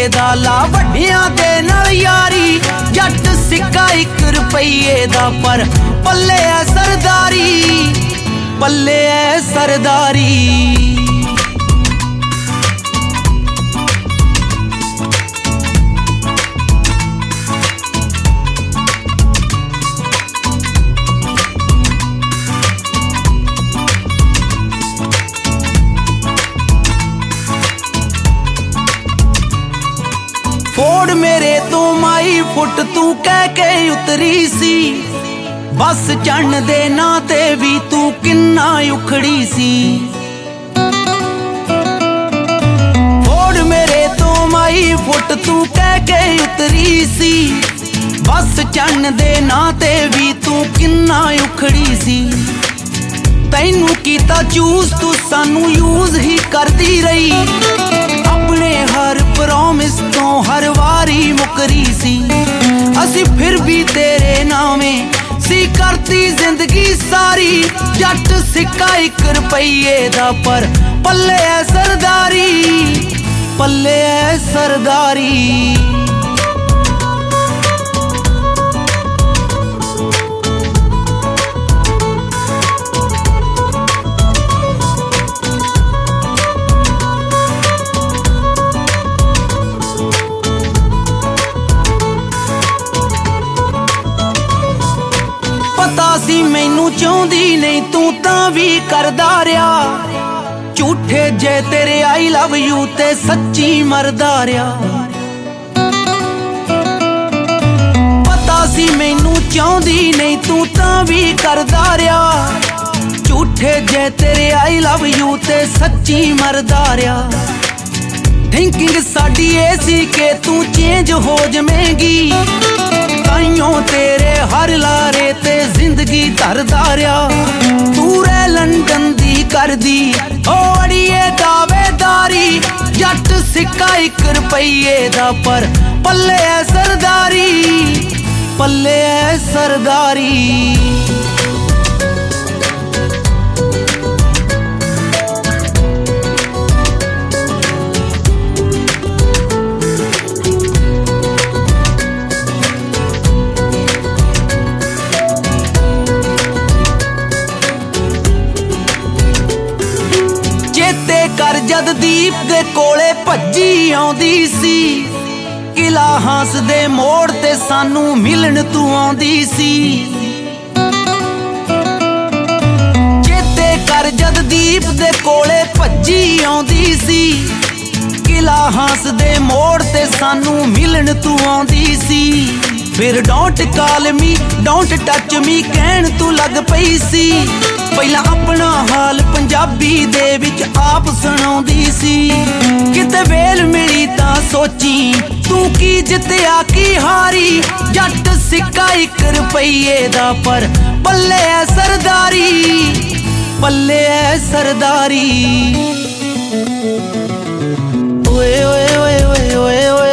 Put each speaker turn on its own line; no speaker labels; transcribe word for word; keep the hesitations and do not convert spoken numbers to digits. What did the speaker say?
दा ला वड्डियां दे नाल यारी जट सिक्का एक रुपये दा पर पल्ले है सरदारी पल्ले है सरदारी फोड़ मेरे तो माई फुट तू कह के उतरी सी बस चढ़न दे ना ते भी तू किन्ना उखड़ी सी फोड़ मेरे तो माई फुट तू कह के उतरी सी बस चढ़न दे ना ते भी तू किन्ना उखड़ी सी तैनू कीता चूज तू सानू यूज ही करदी रही अपने हर प्रॉमिस तो हर वारी मुकरी सी असी फिर भी तेरे नामे सी करती जिंदगी सारी जट सिक्का एक रुपये दा पर पल्ले है सरदारी पल्ले है सरदारी सी मैनू चाहती नहीं तू तां भी करदा रहा झूठे जे तेरे आई लव यू ते सच्ची मरदा रहा पता सी मैनू चाहती नहीं तू तां भी करदा रहा झूठे जे तेरे आई लव यू ते सच्ची मरदा रहा थिंकिंग साडी ए सी के तू चेंज हो जमेगी ताइयों तेरे हर लारे ते जिंदगी धरदा रहा तू रे लंदन दी कर दी ओ अड़िए दावेदारी जट सिक्का एक रुपये दा पर पल्ले है सरदारी पल्ले है सरदारी कर जद दीप दे कोले भज्जी आउंदी सी किला हांस दे मोड़ ते सानू मिलन तू आउंदी सी चेते कर जद दीप दे कोले भज्जी आउंदी सी किला हांस दे मोड़ ते सानू मिलन तू आउंदी सी फिर don't call me don't touch me कहण तू लग पई सी पहला अपना हाल पंजाबी दे विच आप सुणाउंदी सी किते वेल मिली तां सोची तू की जित्या की हारी जट सिक्का एक रुपये दा पर पल्ले है सरदारी पल्ले है सरदारी ओए ओए ओए ओए ओए